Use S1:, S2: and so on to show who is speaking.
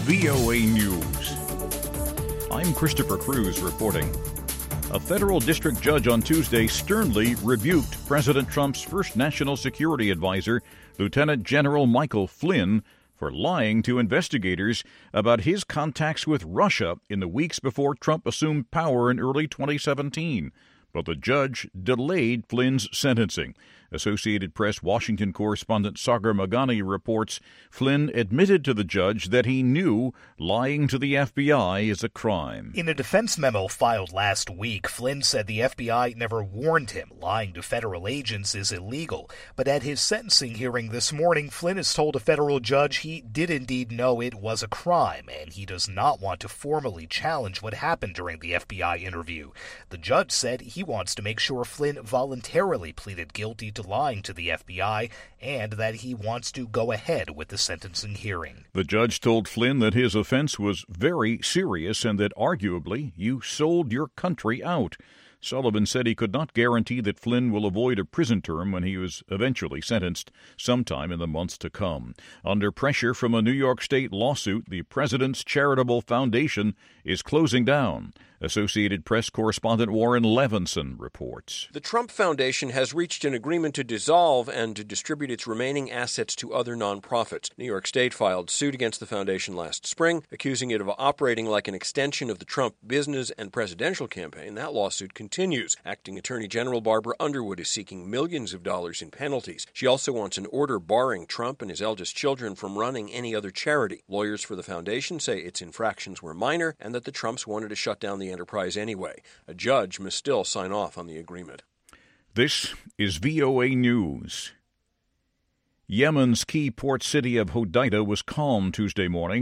S1: VOA News. I'm Christopher Cruz reporting. A federal district judge on Tuesday sternly rebuked President Trump's first national security advisor, Lieutenant General Michael Flynn, for lying to investigators about his contacts with Russia in the weeks before Trump assumed power in early 2017. But the judge delayed Flynn's sentencing. Associated Press Washington correspondent Sagar Meghani reports Flynn admitted to the judge that he knew lying to the FBI is a crime.
S2: In a defense memo filed last week, Flynn said the FBI never warned him lying to federal agents is illegal. But at his sentencing hearing this morning, Flynn has told a federal judge he did indeed know it was a crime, and he does not want to formally challenge what happened during the FBI interview. The judge said he wants to make sure Flynn voluntarily pleaded guilty to lying to the FBI and that he wants to go ahead with the sentencing hearing.
S1: The judge told Flynn that his offense was very serious and that arguably you sold your country out. Sullivan said he could not guarantee that Flynn will avoid a prison term when he was eventually sentenced sometime in the months to come. Under pressure from a New York State lawsuit, the President's Charitable Foundation is closing down. Associated Press correspondent Warren Levinson reports.
S3: The Trump Foundation has reached an agreement to dissolve and to distribute its remaining assets to other nonprofits. New York State filed suit against the foundation last spring, accusing it of operating like an extension of the Trump business and presidential campaign. That lawsuit continues. Acting Attorney General Barbara Underwood is seeking millions of dollars in penalties. She also wants an order barring Trump and his eldest children from running any other charity. Lawyers for the foundation say its infractions were minor and that the Trumps wanted to shut down the enterprise anyway. A judge must still sign off on the agreement.
S1: This is VOA News. Yemen's key port city of Hodeidah was calm Tuesday morning